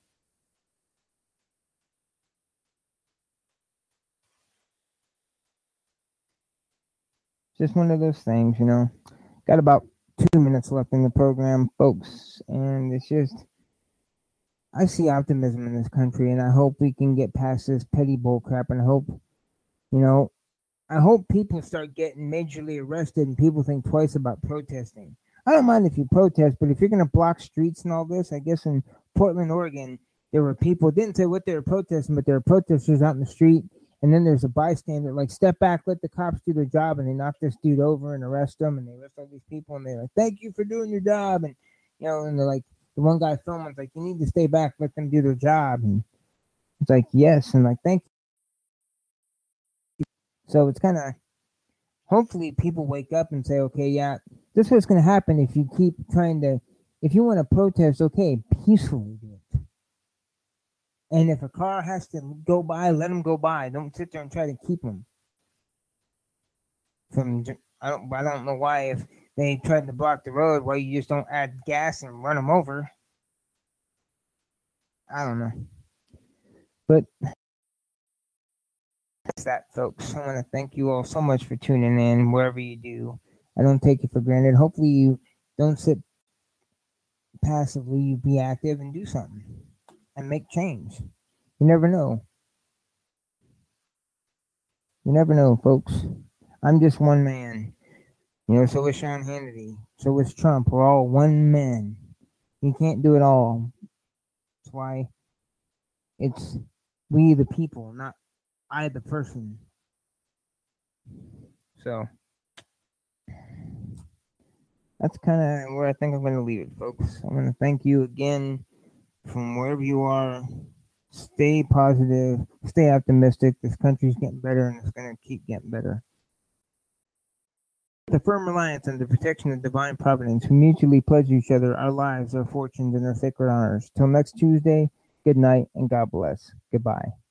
Just one of those things, you know. Got about two minutes left in the program, folks, and it's just, I see optimism in this country, and I hope we can get past this petty bull crap, and I hope, you know, I hope people start getting majorly arrested and people think twice about protesting. I don't mind if you protest, but if you're going to block streets and all this, I guess in Portland, Oregon, there were people, didn't say what they were protesting, but there were protesters out in the street. And then there's a bystander, like, step back, let the cops do their job. And they knock this dude over and arrest him. And they arrest all these people. And they're like, thank you for doing your job. And, you know, and they're like, the one guy filming's like, you need to stay back, let them do their job. And it's like, yes. And like, thank you. So it's kind of, hopefully people wake up and say, okay, yeah, this is what's going to happen if you keep trying to, if you want to protest, okay, peacefully do it. And if a car has to go by, let them go by. Don't sit there and try to keep them from. I don't. I don't know why if they tried to block the road, why you just don't add gas and run them over. I don't know. But that's that, folks. I want to thank you all so much for tuning in, wherever you do. I don't take it for granted. Hopefully you don't sit passively. You be active and do something. And make change. You never know. You never know, folks. I'm just one man. You know, so is Sean Hannity. So is Trump. We're all one man. You can't do it all. That's why it's we the people, not I the person. So that's kind of where I think I'm going to leave it, folks. I'm going to thank you again. From wherever you are, stay positive, stay optimistic. This country's getting better, and it's going to keep getting better. The firm reliance on the protection of divine providence, who mutually pledge each other our lives, our fortunes, and our sacred honors. Till next Tuesday, good night, and God bless. Goodbye.